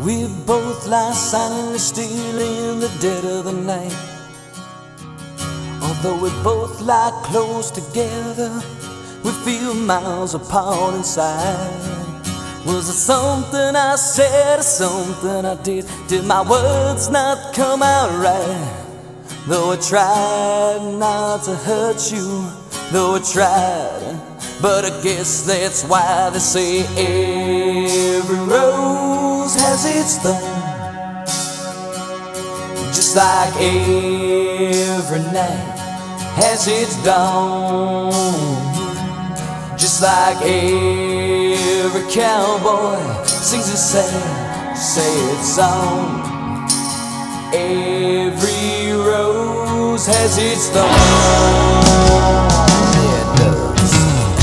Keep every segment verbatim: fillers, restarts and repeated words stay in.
We both lie silently still in the dead of the night. Although we both lie close together, we feel miles apart inside. Was it something I said or something I did? Did my words not come out right? Though I tried not to hurt you, though I tried, but I guess that's why they say every rose has its thorn, just like every night has its dawn, just like every cowboy sings a sad, sad song. Every rose has its thorn. Yeah, it does.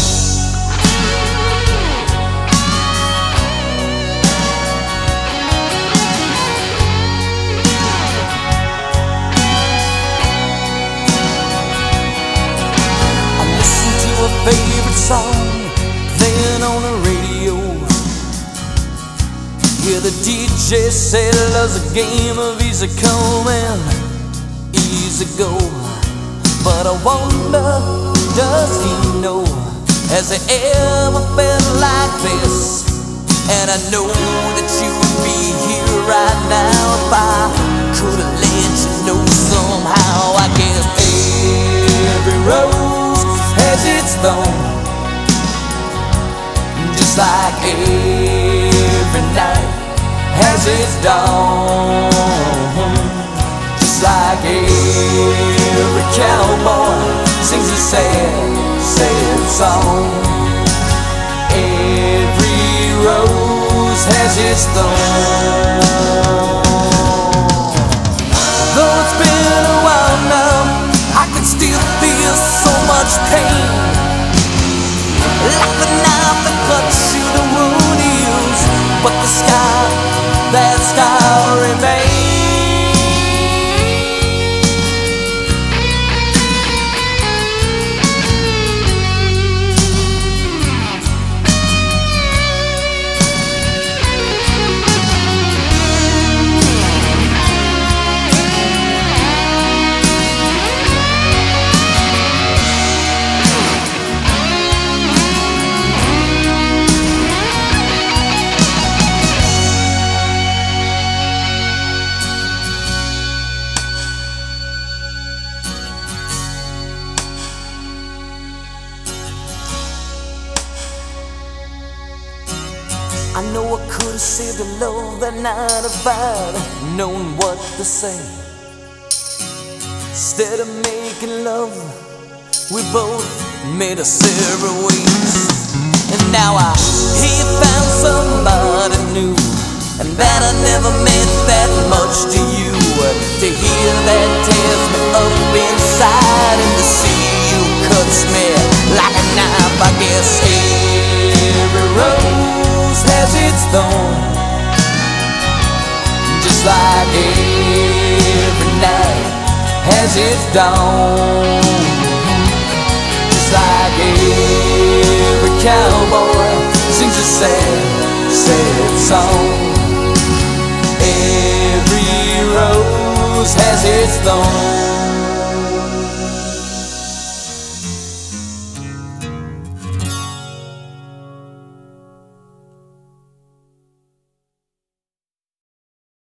I listen to a favorite song playing on the radio. Yeah, the D J said love's a game of easy come and easy go. But I wonder, does he know? Has he ever felt like this? And I know that you would be here right now if I could have let you know somehow. I guess every rose has its thorn, just like every night has its dawn, just like every cowboy sings a sad, sad song. Every rose has its thorn. Though it's been a while now, I can still feel so much pain, like the knife that cuts you the wound heals, but the scar, that scar remains. I know I could have saved a love that night if I'd known what to say. Instead of making love, we both made a separate ways. And now I hear you found somebody new, and that I never meant that much to you. To hear that tears me up inside, and to see you cuts me like a knife. I guess every rose has its thorn, just like every night has its dawn, just like every cowboy sings a sad, sad song. Every rose has its thorn.